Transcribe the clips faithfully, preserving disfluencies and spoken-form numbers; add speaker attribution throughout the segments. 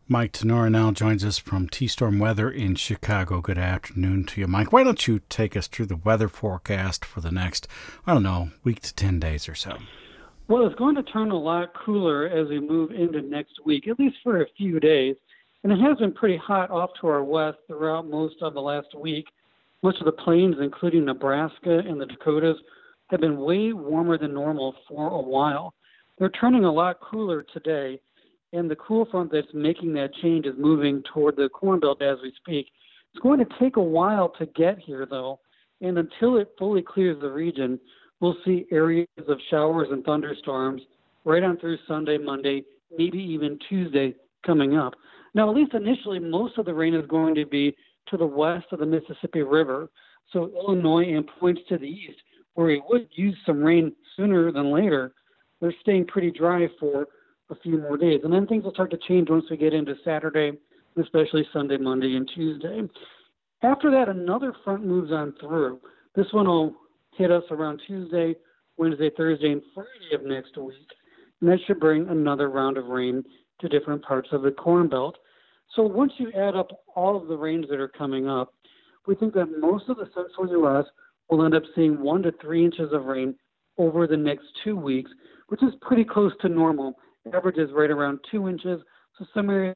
Speaker 1: Mike Tenora now joins us from T-Storm Weather in Chicago. Good afternoon to you, Mike. Why don't you take us through the weather forecast for the next, I don't know, week to ten days or so?
Speaker 2: Well, it's going to turn a lot cooler as we move into next week, at least for a few days. And it has been pretty hot off to our west throughout most of the last week. Much of the plains, including Nebraska and the Dakotas, have been way warmer than normal for a while. They're turning a lot cooler today, and the cool front that's making that change is moving toward the Corn Belt as we speak. It's going to take a while to get here, though, and until it fully clears the region, we'll see areas of showers and thunderstorms right on through Sunday, Monday, maybe even Tuesday coming up. Now, at least initially, most of the rain is going to be to the west of the Mississippi River, so Illinois and points to the east, where we would use some rain sooner than later. They're staying pretty dry for a few more days. And then things will start to change once we get into Saturday, especially Sunday, Monday, and Tuesday. After that, another front moves on through. This one will hit us around Tuesday, Wednesday, Thursday, and Friday of next week. And that should bring another round of rain to different parts of the Corn Belt. So once you add up all of the rains that are coming up, we think that most of the central U S will end up seeing one to three inches of rain over the next two weeks, which is pretty close to normal. Average is right around two inches. So some areas,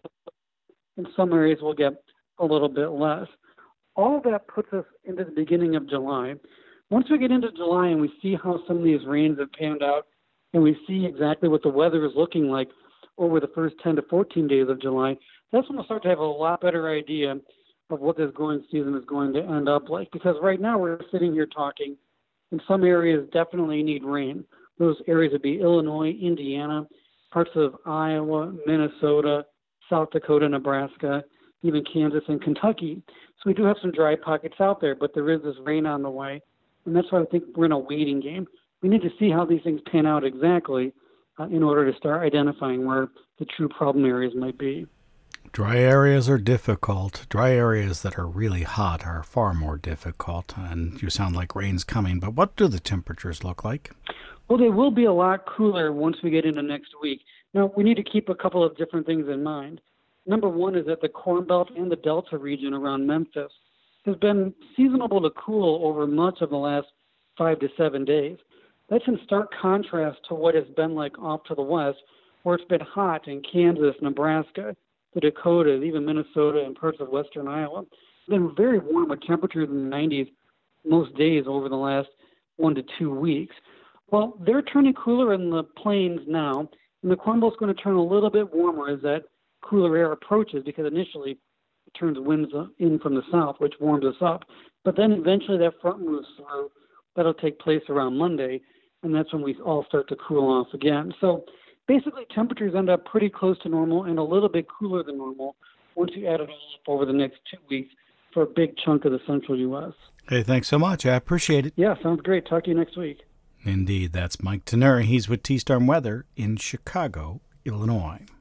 Speaker 2: in some areas will get a little bit less. All of that puts us into the beginning of July. Once we get into July and we see how some of these rains have panned out, and we see exactly what the weather is looking like over the first ten to fourteen days of July, that's when we'll start to have a lot better idea of what this growing season is going to end up like. Because right now we're sitting here talking, and some areas definitely need rain. Those areas would be Illinois, Indiana, parts of Iowa, Minnesota, South Dakota, Nebraska, even Kansas and Kentucky. So we do have some dry pockets out there, but there is this rain on the way. And that's why I think we're in a waiting game. We need to see how these things pan out exactly uh, in order to start identifying where the true problem areas might be.
Speaker 1: Dry areas are difficult. Dry areas that are really hot are far more difficult. And you sound like rain's coming. But what do the temperatures look like?
Speaker 2: Well, they will be a lot cooler once we get into next week. Now, we need to keep a couple of different things in mind. Number one is that the Corn Belt and the Delta region around Memphis has been seasonable to cool over much of the last five to seven days. That's in stark contrast to what it's been like off to the west, where it's been hot in Kansas, Nebraska, the Dakotas, even Minnesota and parts of western Iowa. It's been very warm with temperatures in the nineties most days over the last one to two weeks. Well, they're turning cooler in the plains now, and the Corn Belt's going to turn a little bit warmer as that cooler air approaches, because initially it turns winds in from the south, which warms us up. But then eventually that front moves through. That'll take place around Monday, and that's when we all start to cool off again. So basically temperatures end up pretty close to normal and a little bit cooler than normal once you add it all up over the next two weeks for a big chunk of the central U S.
Speaker 1: Hey, thanks so much. I appreciate it.
Speaker 2: Yeah, sounds great. Talk to you next week.
Speaker 1: Indeed, that's Mike Tenura. He's with T-Storm Weather in Chicago, Illinois.